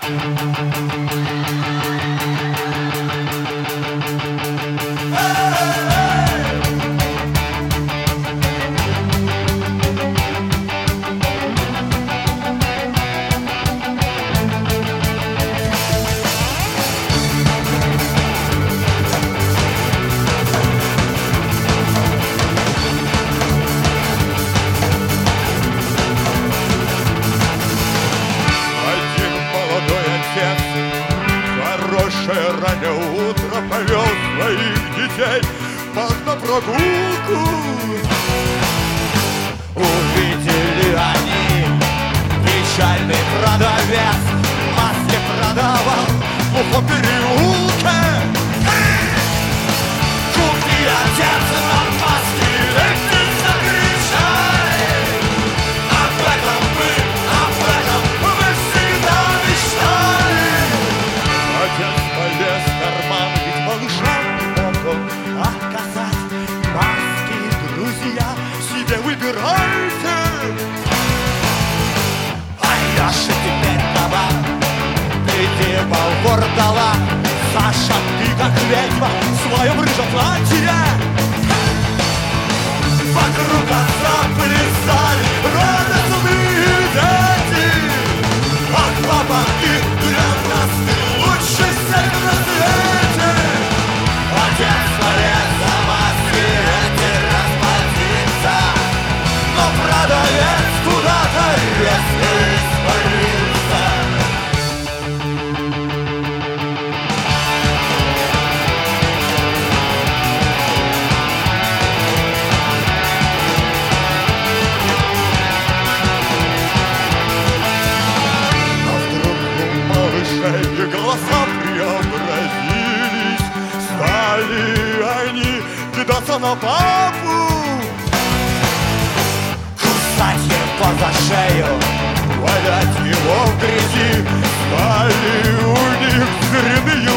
Хорошее раннее утро повел своих детей на прогулку. Увидели они печальный продавец, маски продавал в глухом переулке. Купи, отец, нам маски, эти закричали. Об этом мы всегда мечтали. Отец полез в карман, ведь малышам мог он Отказать маски, друзья, себе выбирайте. А я же теперь дома, придевал вордала. Саша, ты как ведьма в своем рыжем платье. Вокруг отца плясали радостные дети. Ах, папа, ты для нас, ты лучший всех на свете. Отец полез за маски, эти расплатиться. Но продавец куда-то резко испарился. и голоса преобразились. Стали они кидаться на папу, кусать его за шею, валять его в грязи. Стали у них зряные